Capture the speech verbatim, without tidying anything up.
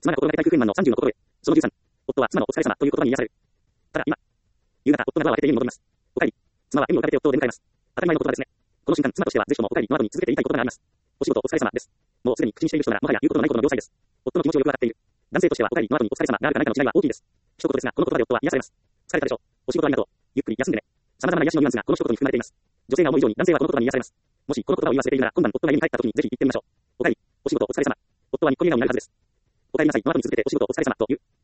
妻が心がけたい夫婦円満のさんじゅうの心得。そのじゅうさん。夫は妻のお疲れ様という言葉に癒される。ただ、今。夕方、夫がドアを開けて家に戻ります。お帰り。妻は笑みを浮かべて夫を出迎えます。当たり前の言葉ですね。この瞬間、妻としてはぜひともお帰りの後に続けて言いたい言葉があります。お仕事お疲れ様です。もうすでに口にしている人ならもはや言うことのないほどの秒差です。夫の気持ちをよくわかっている。男性としてはお帰りの後にお疲れ様があるかないかの違いは大きいです。一言ですが、この言葉で夫は癒されます。疲れたでしょう。お仕事ありがとう。ゆっくり休んでね。様々な癒しのニュアンスがこの一言に含まれています。女性が思う以上に男性はこの言葉に癒されます。もしこの言葉を言わせているなら、今晩夫が家に帰った時にぜひ言ってみましょう。お帰り。お仕事お疲れ様。夫はにっこり笑顔になるはずです。お帰りなさいの後に続けてお仕事お疲れ様と言う。